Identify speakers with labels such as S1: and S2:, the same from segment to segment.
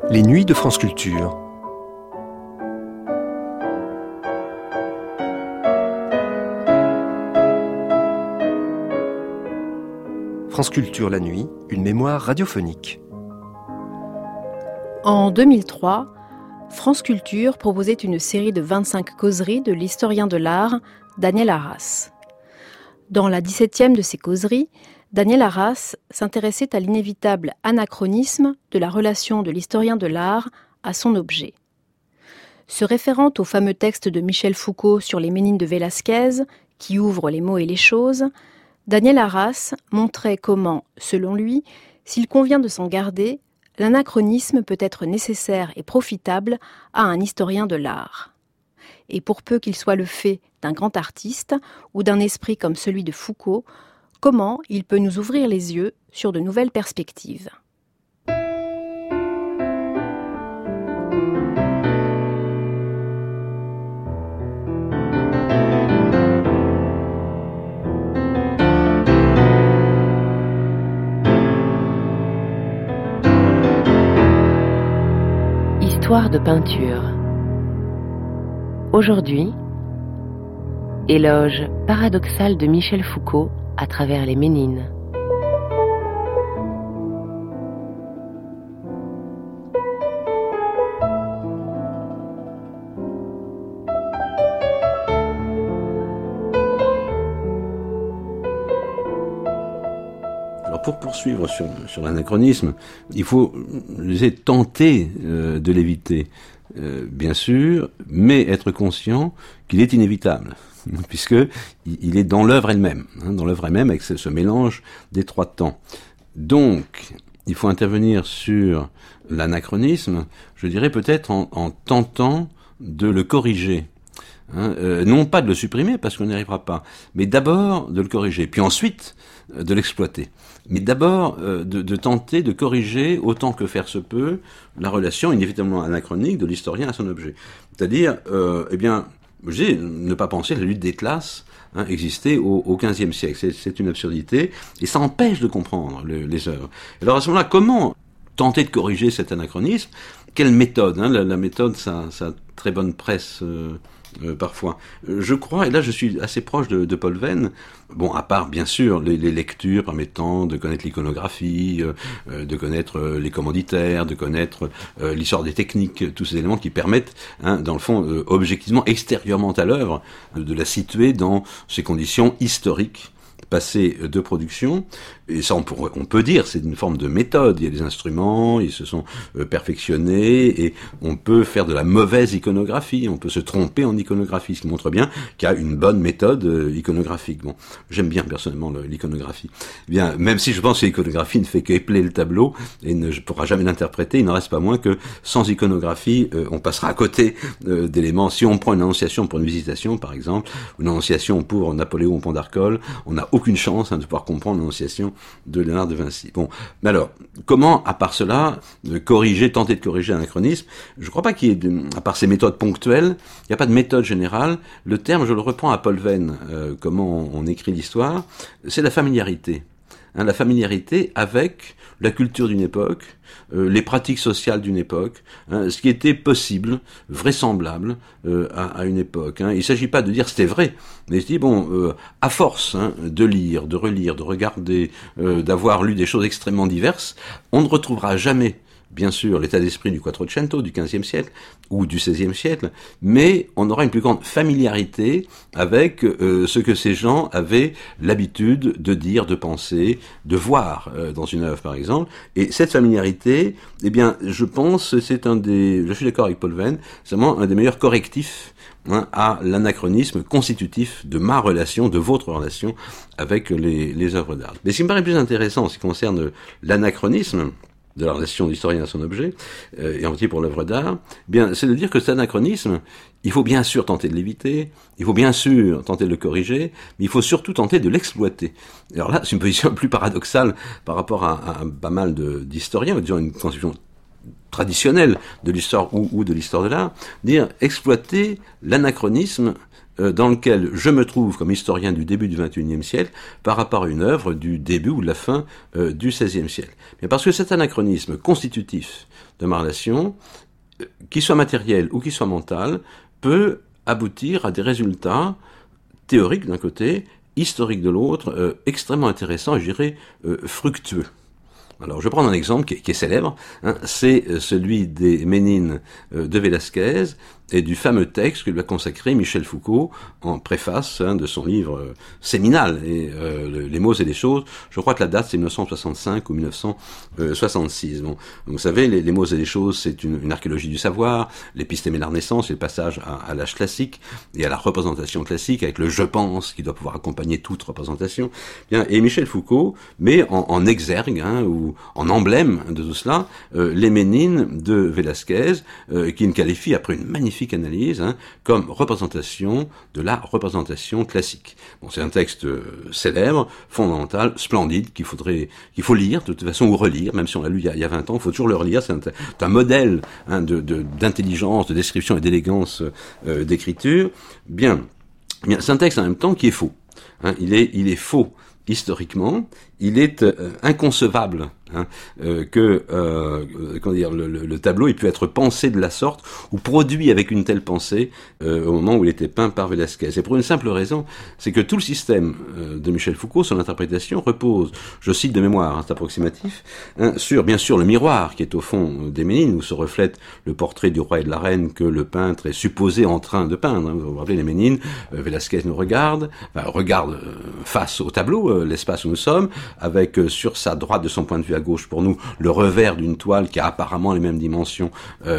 S1: Les nuits de France Culture. France Culture la nuit, une mémoire radiophonique.
S2: En 2003, France Culture proposait une série de 25 causeries de l'historien de l'art, Daniel Arras. Dans la 17e de ces causeries, Daniel Arras s'intéressait à l'inévitable anachronisme de la relation de l'historien de l'art à son objet. Se référant au fameux texte de Michel Foucault sur les Ménines de Velázquez, qui ouvre les mots et les choses, Daniel Arras montrait comment, selon lui, s'il convient de s'en garder, l'anachronisme peut être nécessaire et profitable à un historien de l'art. Et pour peu qu'il soit le fait d'un grand artiste ou d'un esprit comme celui de Foucault, comment il peut nous ouvrir les yeux sur de nouvelles perspectives.
S3: Histoire de peinture. Aujourd'hui, éloge paradoxal de Michel Foucault à travers les Ménines.
S4: Alors pour poursuivre sur l'anachronisme, il faut tenter de l'éviter, bien sûr, mais être conscient qu'il est inévitable, puisque il est dans l'œuvre elle-même, avec ce mélange des trois temps. Donc, il faut intervenir sur l'anachronisme, je dirais peut-être en tentant de le corriger. Non pas de le supprimer, parce qu'on n'y arrivera pas, mais d'abord de le corriger, puis ensuite de l'exploiter. Mais d'abord de tenter de corriger, autant que faire se peut, la relation inévitablement anachronique de l'historien à son objet. C'est-à-dire, ne pas penser que la lutte des classes existait au XVe siècle. C'est une absurdité, et ça empêche de comprendre les œuvres. Alors à ce moment-là, comment tenter de corriger cet anachronisme? Quelle méthode? La méthode, ça a très bonne presse parfois. Je crois, et là je suis assez proche de Paul Venn, bon, à part bien sûr les lectures permettant de connaître l'iconographie, de connaître les commanditaires, de connaître l'histoire des techniques, tous ces éléments qui permettent, dans le fond, objectivement, extérieurement à l'œuvre, de la situer dans ses conditions historiques passé de production, et ça on peut dire c'est une forme de méthode. Il y a des instruments, ils se sont perfectionnés, et on peut faire de la mauvaise iconographie, on peut se tromper en iconographie, ce qui montre bien qu'il y a une bonne méthode iconographique. Bon, j'aime bien personnellement l'iconographie. Bien, même si je pense que l'iconographie ne fait qu'épeler le tableau et ne pourra jamais l'interpréter, il n'en reste pas moins que sans iconographie, on passera à côté d'éléments. Si on prend une annonciation pour une visitation, par exemple, une annonciation pour Napoléon au Pont d'Arcole, on n'a aucune chance de pouvoir comprendre l'annonciation de Léonard de Vinci. Bon, mais alors, comment, à part cela, tenter de corriger l'anachronisme? Je ne crois pas qu'il y ait, à part ces méthodes ponctuelles, il n'y a pas de méthode générale. Le terme, je le reprends à Paul Venn, comment on écrit l'histoire, c'est la familiarité. La familiarité avec la culture d'une époque, les pratiques sociales d'une époque, ce qui était possible, vraisemblable à une époque. Il ne s'agit pas de dire c'était vrai, mais je dis à force de lire, de relire, de regarder, d'avoir lu des choses extrêmement diverses, on ne retrouvera jamais, bien sûr, l'état d'esprit du Quattrocento du XVe siècle ou du XVIe siècle, mais on aura une plus grande familiarité avec ce que ces gens avaient l'habitude de dire, de penser, de voir dans une œuvre, par exemple. Et cette familiarité, je pense, je suis d'accord avec Paul Venn, c'est vraiment un des meilleurs correctifs à l'anachronisme constitutif de ma relation, de votre relation avec les œuvres d'art. Mais ce qui me paraît plus intéressant en ce qui concerne l'anachronisme de la relation d'historien à son objet, et en particulier pour l'œuvre d'art, c'est de dire que cet anachronisme, il faut bien sûr tenter de l'éviter, il faut bien sûr tenter de le corriger, mais il faut surtout tenter de l'exploiter. Alors là, c'est une position plus paradoxale par rapport à pas mal d'historiens, disons une conception traditionnelle de l'histoire ou de l'histoire de l'art, dire exploiter l'anachronisme dans lequel je me trouve comme historien du début du XXIe siècle par rapport à une œuvre du début ou de la fin du XVIe siècle. Mais parce que cet anachronisme constitutif de ma relation, qu'il soit matériel ou qu'il soit mental, peut aboutir à des résultats théoriques d'un côté, historiques de l'autre, extrêmement intéressants et je dirais fructueux. Alors, je vais prendre un exemple qui est célèbre, c'est celui des Ménines de Velázquez et du fameux texte que lui a consacré Michel Foucault en préface de son livre séminal, Les mots et les choses. Je crois que la date c'est 1965 ou 1966. Bon, vous savez, les mots et les choses, c'est une archéologie du savoir, l'épistémé de la Renaissance, c'est le passage à l'âge classique et à la représentation classique avec le « je pense » qui doit pouvoir accompagner toute représentation. Bien, et Michel Foucault met en exergue ou en emblème de tout cela les Ménines de Velázquez, qui le qualifie après une magnifique analyse comme représentation de la représentation classique. Bon, c'est un texte célèbre, fondamental, splendide, qu'il faut lire de toute façon ou relire, même si on l'a lu il y a 20 ans, il faut toujours le relire. C'est un modèle d'intelligence, de description et d'élégance d'écriture. Bien, c'est un texte en même temps qui est faux. Il est faux historiquement, il est inconcevable que le tableau ait pu être pensé de la sorte ou produit avec une telle pensée au moment où il était peint par Velázquez. Et pour une simple raison, c'est que tout le système de Michel Foucault, son interprétation repose, je cite de mémoire, c'est approximatif, sur bien sûr le miroir qui est au fond des Ménines où se reflète le portrait du roi et de la reine que le peintre est supposé en train de peindre. Vous vous rappelez les Ménines, Velázquez nous regarde face au tableau, l'espace où nous sommes, avec sur sa droite de son point de vue à gauche pour nous le revers d'une toile qui a apparemment les mêmes dimensions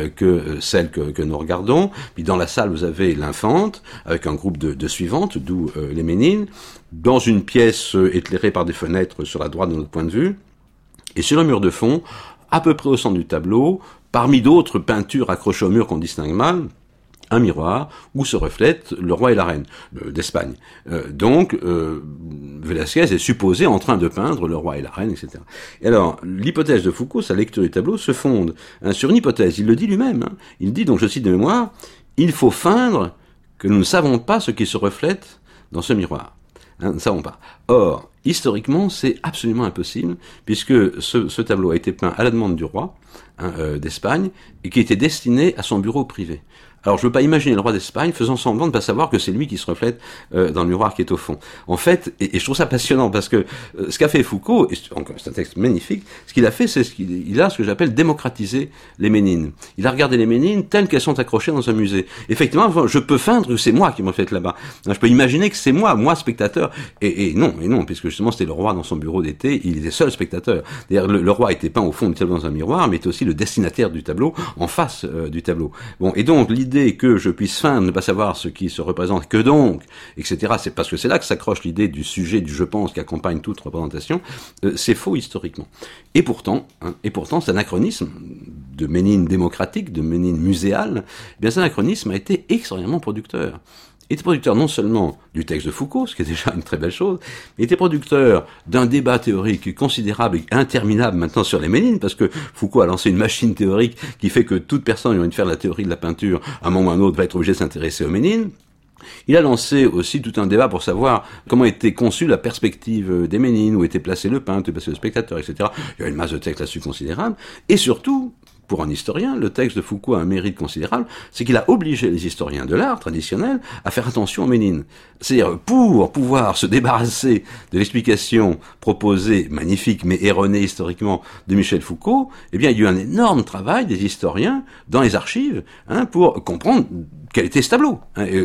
S4: que celle que nous regardons. Puis dans la salle vous avez l'infante avec un groupe de suivantes, d'où les Ménines, dans une pièce éclairée par des fenêtres sur la droite de notre point de vue, et sur le mur de fond, à peu près au centre du tableau, parmi d'autres peintures accrochées au mur qu'on distingue mal, un miroir où se reflète le roi et la reine d'Espagne. Donc, Velázquez est supposé en train de peindre le roi et la reine, etc. Et alors, l'hypothèse de Foucault, sa lecture du tableau, se fonde sur une hypothèse. Il le dit lui-même. Il dit, donc je cite de mémoire, « Il faut feindre que nous ne savons pas ce qui se reflète dans ce miroir. » Nous ne savons pas. Or, historiquement, c'est absolument impossible, puisque ce tableau a été peint à la demande du roi d'Espagne, et qui était destiné à son bureau privé. Alors, je ne veux pas imaginer le roi d'Espagne faisant semblant de ne pas savoir que c'est lui qui se reflète dans le miroir qui est au fond. En fait, et je trouve ça passionnant, parce que ce qu'a fait Foucault, et c'est un texte magnifique, ce qu'il a fait, c'est il a ce que j'appelle démocratiser les Ménines. Il a regardé les Ménines telles qu'elles sont accrochées dans un musée. Effectivement, je peux feindre que c'est moi qui me reflète là-bas. Je peux imaginer que c'est moi spectateur. Et non, puisque justement c'était le roi dans son bureau d'été, il était seul spectateur. D'ailleurs, le roi était peint au fond du tableau dans un miroir, mais était aussi le destinataire du tableau, en face du tableau. Bon, et donc l'idée que je puisse feindre, ne pas savoir ce qui se représente, que donc, etc., c'est parce que c'est là que s'accroche l'idée du sujet, du je pense, qui accompagne toute représentation, c'est faux historiquement. Et pourtant, cet anachronisme de Ménine démocratique, de Ménine muséale, eh bien cet anachronisme a été extraordinairement producteur. Il était producteur non seulement du texte de Foucault, ce qui est déjà une très belle chose, mais il était producteur d'un débat théorique considérable et interminable maintenant sur les Ménines, parce que Foucault a lancé une machine théorique qui fait que toute personne qui a envie de faire la théorie de la peinture, à un moment ou à un autre, va être obligée de s'intéresser aux Ménines. Il a lancé aussi tout un débat pour savoir comment était conçue la perspective des Ménines, où était placé le peintre, où était placé le spectateur, etc. Il y a une masse de textes là-dessus considérable. Et surtout, pour un historien, le texte de Foucault a un mérite considérable, c'est qu'il a obligé les historiens de l'art traditionnel à faire attention aux Ménines. C'est-à-dire, pour pouvoir se débarrasser de l'explication proposée, magnifique mais erronée historiquement, de Michel Foucault, eh bien, il y a eu un énorme travail des historiens dans les archives, pour comprendre quel était ce tableau.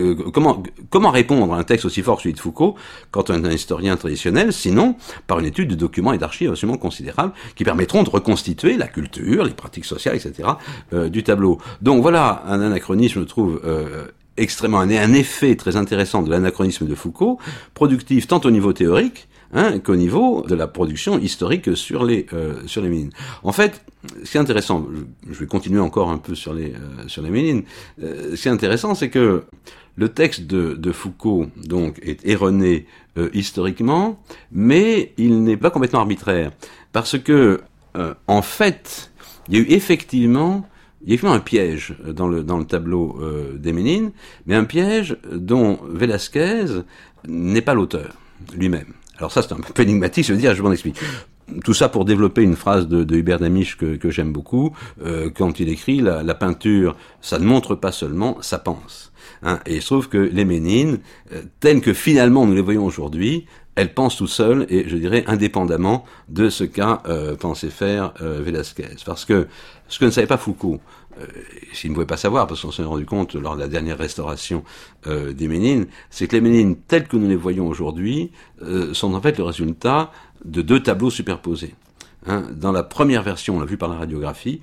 S4: Comment répondre à un texte aussi fort que celui de Foucault quand on est un historien traditionnel, sinon par une étude de documents et d'archives absolument considérables qui permettront de reconstituer la culture, les pratiques sociales, etc. Du tableau. Donc voilà un anachronisme, je trouve, extrêmement, un effet très intéressant de l'anachronisme de Foucault, productif tant au niveau théorique qu'au niveau de la production historique sur les Ménines. En fait, ce qui est intéressant, je vais continuer encore un peu sur les Ménines, ce qui est intéressant, c'est que le texte de Foucault donc est erroné historiquement, mais il n'est pas complètement arbitraire, parce que en fait, il y a eu effectivement un piège dans le tableau des Ménines, mais un piège dont Velázquez n'est pas l'auteur lui-même. Alors ça, c'est un peu énigmatique, je m'en explique. Tout ça pour développer une phrase de Hubert Damisch que j'aime beaucoup, quand il écrit la peinture, ça ne montre pas seulement, ça pense. Hein, et il se trouve que les Ménines, telles que finalement nous les voyons aujourd'hui, elles pensent tout seules et je dirais indépendamment de ce qu'a pensé faire Velázquez. Parce que ce que ne savait pas Foucault, s'il ne pouvait pas savoir, parce qu'on s'en est rendu compte lors de la dernière restauration des Ménines, c'est que les Ménines telles que nous les voyons aujourd'hui sont en fait le résultat de deux tableaux superposés. Hein, dans la première version, on l'a vu par la radiographie,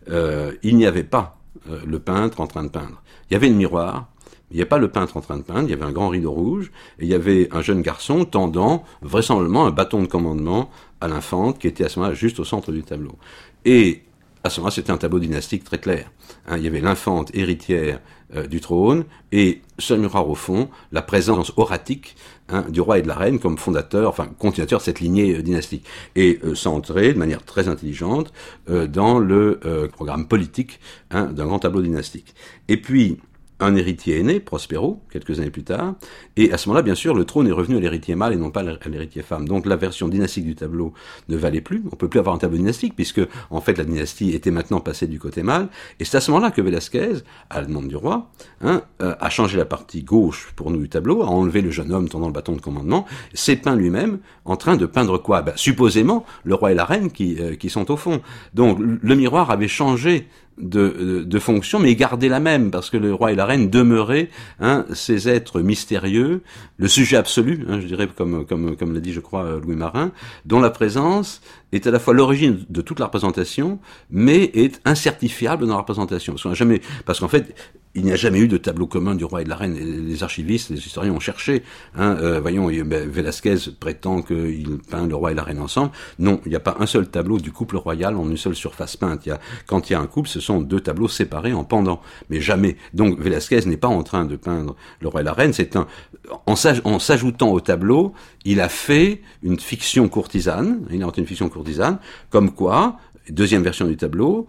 S4: il n'y avait pas le peintre en train de peindre. Il y avait le miroir, il n'y avait pas le peintre en train de peindre, il y avait un grand rideau rouge, et il y avait un jeune garçon tendant vraisemblablement un bâton de commandement à l'infante, qui était à ce moment-là juste au centre du tableau. Et à ce moment-là, c'était un tableau dynastique très clair. Hein, il y avait l'infante héritière du trône, et sur le miroir au fond, la présence oratique du roi et de la reine comme fondateur, enfin continuateur de cette lignée dynastique, et centré de manière très intelligente dans le programme politique d'un grand tableau dynastique. Et puis, un héritier est né, Prospero, quelques années plus tard, et à ce moment-là, bien sûr, le trône est revenu à l'héritier mâle et non pas à l'héritier femme. Donc la version dynastique du tableau ne valait plus, on peut plus avoir un tableau dynastique, puisque en fait la dynastie était maintenant passée du côté mâle, et c'est à ce moment-là que Velázquez, à la demande du roi, a changé la partie gauche pour nous du tableau, a enlevé le jeune homme tendant le bâton de commandement, s'est peint lui-même en train de peindre quoi ? Supposément le roi et la reine qui sont au fond. Donc le miroir avait changé de fonction, mais gardait la même, parce que le roi et la reine demeuraient ces êtres mystérieux, le sujet absolu, je dirais comme l'a dit je crois Louis Marin, dont la présence est à la fois l'origine de toute la représentation, mais est incertifiable dans la représentation. Parce qu'en fait, il n'y a jamais eu de tableau commun du roi et de la reine. Les archivistes, les historiens ont cherché. Voyons, Velázquez prétend qu'il peint le roi et la reine ensemble. Non, il n'y a pas un seul tableau du couple royal en une seule surface peinte. Quand il y a un couple, ce sont deux tableaux séparés en pendant, mais jamais. Donc Velázquez n'est pas en train de peindre le roi et la reine. En s'ajoutant au tableau, il a fait une fiction courtisane. Il a inventé une fiction courtisane, comme quoi, deuxième version du tableau,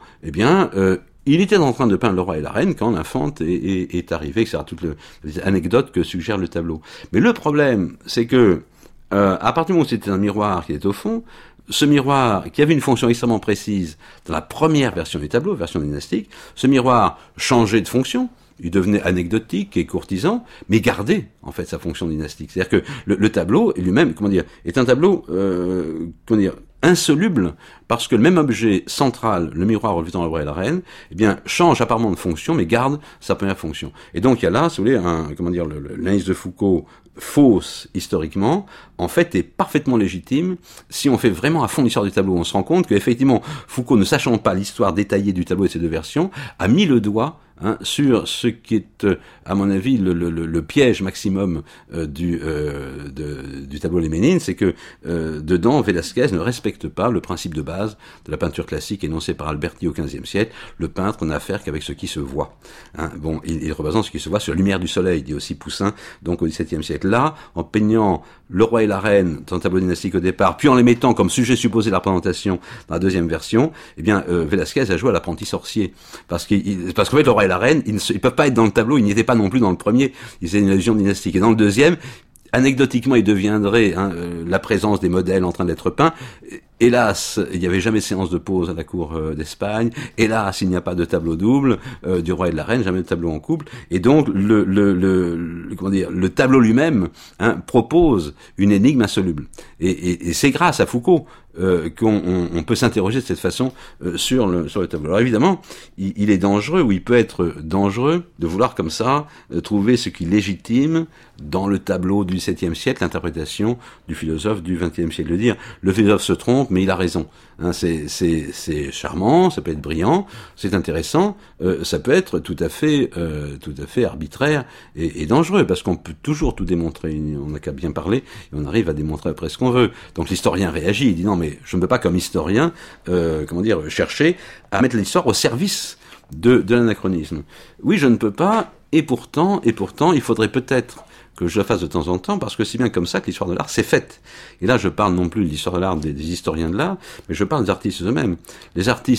S4: il était en train de peindre le roi et la reine quand l'infante est arrivée, c'est toute l'anecdote que suggère le tableau. Mais le problème, c'est que à partir du moment où c'était un miroir qui était au fond, ce miroir, qui avait une fonction extrêmement précise dans la première version du tableau, version dynastique, ce miroir changeait de fonction. Il devenait anecdotique et courtisan, mais gardait en fait sa fonction dynastique. C'est-à-dire que le tableau lui-même, est un tableau insoluble, parce que le même objet central, le miroir reflétant le roi et la reine, change apparemment de fonction, mais garde sa première fonction. Et donc il y a là, si vous voulez, l'analyse de Foucault fausse historiquement, en fait, est parfaitement légitime si on fait vraiment à fond l'histoire du tableau. On se rend compte qu'effectivement, Foucault, ne sachant pas l'histoire détaillée du tableau et de ses deux versions, a mis le doigt sur ce qui est, à mon avis, le piège maximum du tableau Les Ménines, c'est que dedans, Velázquez ne respecte pas le principe de base de la peinture classique énoncé par Alberti au XVe siècle. Le peintre n'a affaire qu'avec ce qui se voit. Il représente ce qui se voit sur la lumière du soleil, dit aussi Poussin, donc au XVIIe siècle. Là, en peignant le roi et la reine dans le tableau dynastique au départ, puis en les mettant comme sujet supposé de la représentation dans la deuxième version, Velázquez a joué à l'apprenti sorcier, parce qu'en fait le roi et la reine, ils peuvent pas être dans le tableau, ils n'y étaient pas non plus dans le premier, ils étaient une allusion dynastique. Et dans le deuxième, anecdotiquement, il deviendrait la présence des modèles en train d'être peints. Hélas, il n'y avait jamais de séance de pause à la cour d'Espagne. Hélas, il n'y a pas de tableau double du roi et de la reine, jamais de tableau en couple. Et donc, le tableau lui-même propose une énigme insoluble. Et c'est grâce à Foucault qu'on peut s'interroger de cette façon sur le tableau. Alors évidemment, il est dangereux, ou il peut être dangereux, de vouloir comme ça trouver ce qui légitime dans le tableau du XVIIe siècle l'interprétation du philosophe du XXe siècle. De dire, le philosophe se trompe, mais il a raison. C'est charmant, ça peut être brillant, c'est intéressant, ça peut être tout à fait arbitraire et dangereux, parce qu'on peut toujours tout démontrer. On n'a qu'à bien parler, et on arrive à démontrer après ce qu'on veut. Donc l'historien réagit, il dit non, mais je ne peux pas comme historien, chercher à mettre l'histoire au service de l'anachronisme. Oui, je ne peux pas, et pourtant, il faudrait peut-être que je la fasse de temps en temps, parce que c'est bien comme ça que l'histoire de l'art s'est faite. Et là, je parle non plus de l'histoire de l'art des historiens de l'art, mais je parle des artistes eux-mêmes. Les artistes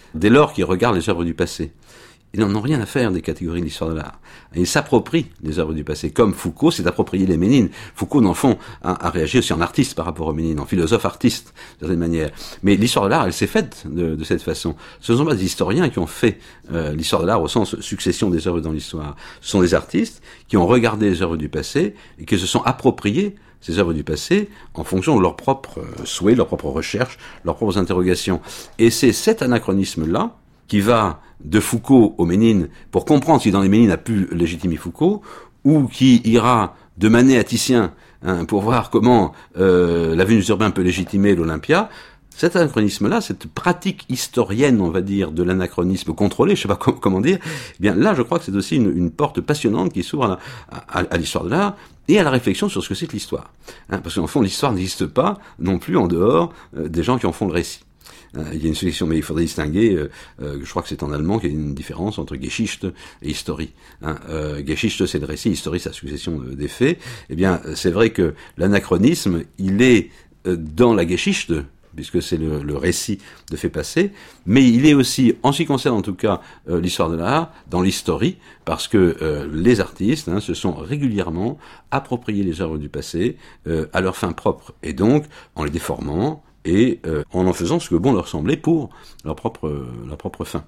S4: dès lors qu'ils regardent les œuvres du passé. Ils n'en ont rien à faire des catégories de l'histoire de l'art. Ils s'approprient les œuvres du passé, comme Foucault s'est approprié les Ménines. Foucault, dans le fond, a réagi aussi en artiste par rapport aux Ménines, en philosophe-artiste, d'une certaine manière. Mais l'histoire de l'art, elle s'est faite de cette façon. Ce ne sont pas des historiens qui ont fait l'histoire de l'art au sens succession des œuvres dans l'histoire. Ce sont des artistes qui ont regardé les œuvres du passé et qui se sont appropriés ces œuvres du passé en fonction de leurs propres souhaits, leurs propres recherches, leurs propres interrogations. Et c'est cet anachronisme-là qui va de Foucault aux Ménines pour comprendre si dans les Ménines a pu légitimer Foucault, ou qui ira de Manet à Titien pour voir comment la Vénus urbaine peut légitimer l'Olympia. Cet anachronisme-là, cette pratique historienne, on va dire, de l'anachronisme contrôlé, je sais pas comment dire, eh bien là, je crois que c'est aussi une porte passionnante qui s'ouvre à l'histoire de l'art et à la réflexion sur ce que c'est que l'histoire. Parce qu'en fond, l'histoire n'existe pas non plus en dehors des gens qui en font le récit. Il y a une sélection, mais il faudrait distinguer, je crois que c'est en allemand qu'il y a une différence entre Geschichte et Historie. Geschichte, c'est le récit, Historie, c'est la succession des faits. Eh bien, c'est vrai que l'anachronisme, il est dans la Geschichte, puisque c'est le récit de faits passés, mais il est aussi, en ce qui concerne en tout cas l'histoire de l'art, dans l'historie, parce que les artistes se sont régulièrement appropriés les œuvres du passé à leur fin propre, et donc en les déformant, et en faisant ce que bon leur semblait pour leur propre fin.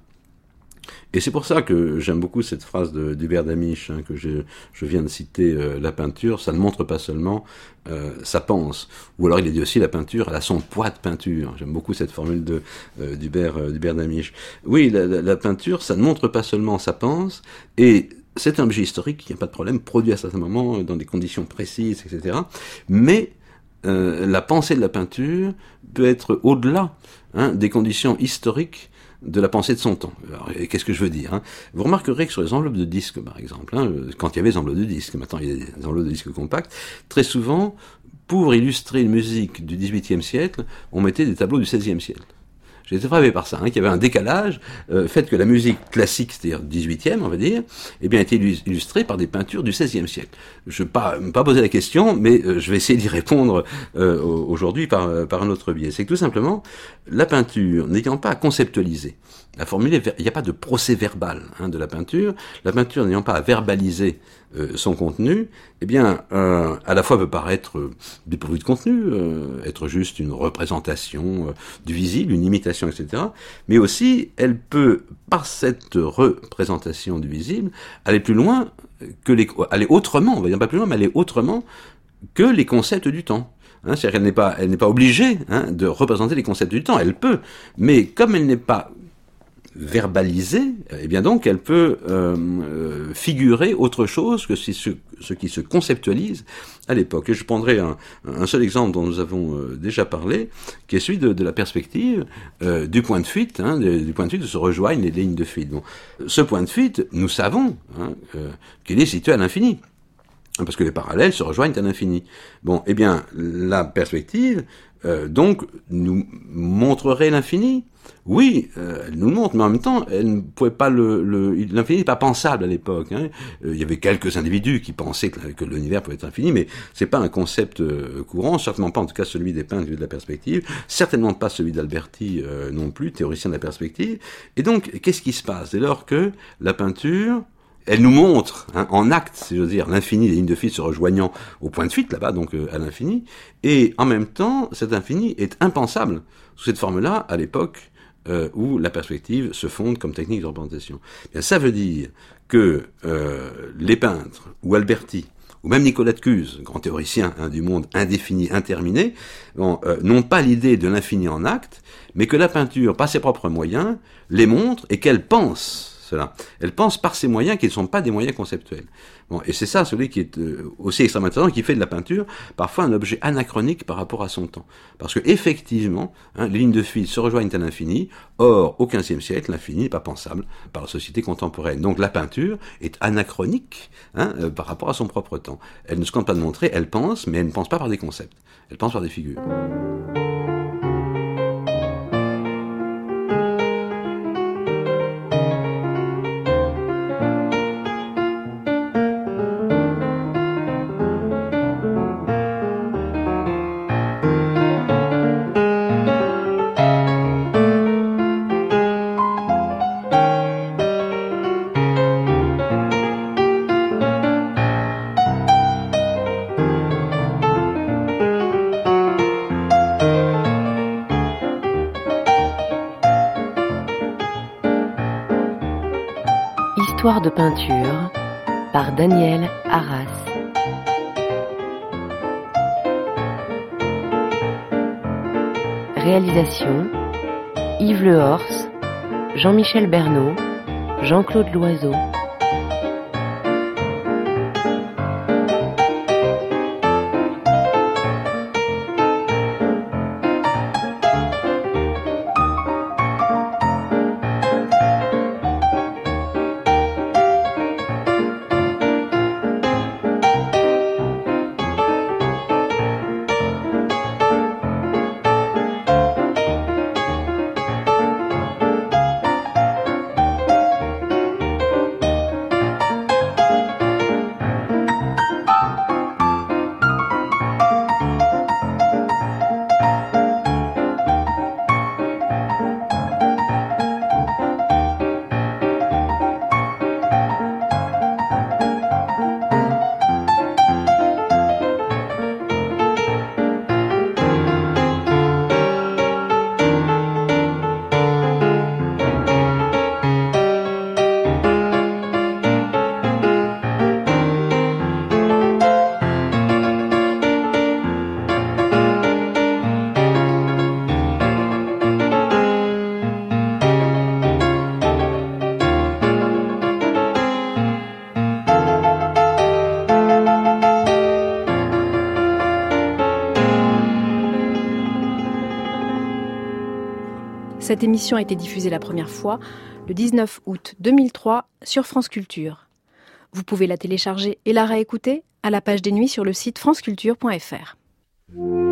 S4: Et c'est pour ça que j'aime beaucoup cette phrase d'Hubert Damisch que je viens de citer, la peinture, ça ne montre pas seulement, ça pense. Ou alors il a dit aussi la peinture, elle a son poids de peinture. J'aime beaucoup cette formule d'Hubert Damisch. Oui, la peinture, ça ne montre pas seulement, ça pense, et c'est un objet historique, il n'y a pas de problème, produit à certains moments, dans des conditions précises, etc. Mais la pensée de la peinture peut être au-delà des conditions historiques de la pensée de son temps. Alors, qu'est-ce que je veux dire Vous remarquerez que sur les enveloppes de disques, par exemple, quand il y avait des enveloppes de disques, maintenant il y a des enveloppes de disques compacts, très souvent, pour illustrer une musique du XVIIIe siècle, on mettait des tableaux du XVIe siècle. J'ai été frappé par ça, qu'il y avait un décalage, fait que la musique classique, c'est-à-dire 18e, on va dire, eh bien, était illustrée par des peintures du XVIe siècle. Je ne vais pas poser la question, mais je vais essayer d'y répondre aujourd'hui par un autre biais. C'est que tout simplement, la peinture, n'ayant pas à conceptualiser, à formuler, il n'y a pas de procès verbal de la peinture n'ayant pas à verbaliser son contenu, eh bien, à la fois peut paraître dépourvu de contenu, être juste une représentation du visible, une imitation, etc. Mais aussi, elle peut, par cette représentation du visible, aller plus loin aller autrement, on va dire pas plus loin, mais aller autrement que les concepts du temps. C'est-à-dire qu'elle n'est pas obligée de représenter les concepts du temps, elle peut, mais comme elle n'est pas verbalisée, eh bien donc elle peut figurer autre chose que ce qui se conceptualise à l'époque. Et je prendrai un seul exemple dont nous avons déjà parlé, qui est celui de la perspective du point de fuite, du point de fuite où se rejoignent les lignes de fuite. Bon, ce point de fuite, nous savons qu'il est situé à l'infini, parce que les parallèles se rejoignent à l'infini. Bon, eh bien, la perspective, donc, nous montrerait l'infini. Oui, elle nous le montre, mais en même temps, elle ne pouvait pas l'infini n'est pas pensable à l'époque. Il y avait quelques individus qui pensaient que l'univers pouvait être infini, mais c'est pas un concept courant, certainement pas en tout cas celui des peintres de la perspective, certainement pas celui d'Alberti non plus, théoricien de la perspective. Et donc, qu'est-ce qui se passe dès lors que la peinture, elle nous montre, en acte, si j'ose dire, l'infini des lignes de fuite se rejoignant au point de fuite, là-bas, donc à l'infini, et en même temps, cet infini est impensable sous cette forme-là, à l'époque où la perspective se fonde comme technique de représentation. Bien, ça veut dire que les peintres, ou Alberti, ou même Nicolas de Cuse, grand théoricien du monde indéfini, interminé, n'ont pas l'idée de l'infini en acte, mais que la peinture, par ses propres moyens, les montre et qu'elle pense cela. Elle pense par ces moyens qui ne sont pas des moyens conceptuels. Bon, et c'est ça, celui qui est aussi extrêmement intéressant, qui fait de la peinture parfois un objet anachronique par rapport à son temps. Parce que effectivement, les lignes de fuite se rejoignent à l'infini. Or, au XVe siècle, l'infini n'est pas pensable par la société contemporaine. Donc la peinture est anachronique par rapport à son propre temps. Elle ne se compte pas de montrer, elle pense, mais elle ne pense pas par des concepts. Elle pense par des figures.
S3: Histoire de peinture par Daniel Arras. Réalisation Yves Lehors, Jean-Michel Bernot, Jean-Claude Loiseau.
S2: Cette émission a été diffusée la première fois le 19 août 2003 sur France Culture. Vous pouvez la télécharger et la réécouter à la page des nuits sur le site franceculture.fr.